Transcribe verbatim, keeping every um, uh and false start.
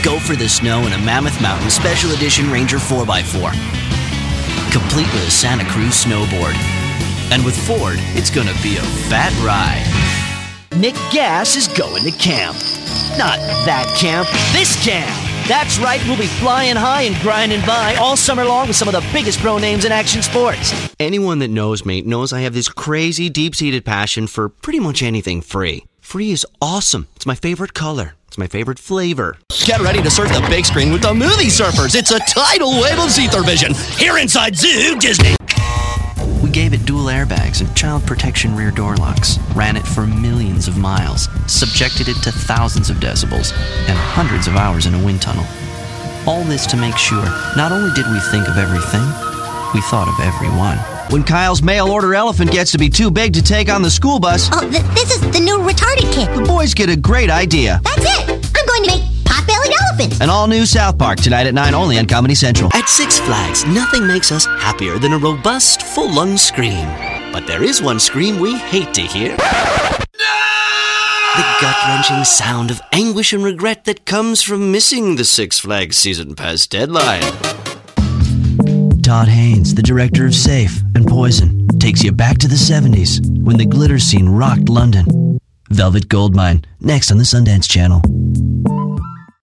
Go for the snow in a Mammoth Mountain Special Edition Ranger four by four. Complete with a Santa Cruz snowboard. And with Ford, it's gonna be a fat ride. Nick Gas is going to camp. Not that camp, this camp. That's right, we'll be flying high and grinding by all summer long with some of the biggest pro names in action sports. Anyone that knows me knows I have this crazy, deep-seated passion for pretty much anything free. Free is awesome. It's my favorite color. It's my favorite flavor. Get ready to surf the big screen with the movie surfers. It's a tidal wave of Zether Vision here inside Zoo Disney. We gave it dual airbags and child protection rear door locks, ran it for millions of miles, subjected it to thousands of decibels, and hundreds of hours in a wind tunnel. All this to make sure not only did we think of everything, we thought of everyone. When Kyle's mail-order elephant gets to be too big to take on the school bus... Oh, th- this is the new retarded kid. The boys get a great idea. That's it! I'm going to make pot-bellied elephants. An all-new South Park tonight at nine, only on Comedy Central. At Six Flags, nothing makes us happier than a robust, full-lung scream. But there is one scream we hate to hear. The gut-wrenching sound of anguish and regret that comes from missing the Six Flags Season Pass deadline. Todd Haynes, the director of Safe and Poison, takes you back to the seventies when the glitter scene rocked London. Velvet Goldmine, next on the Sundance Channel.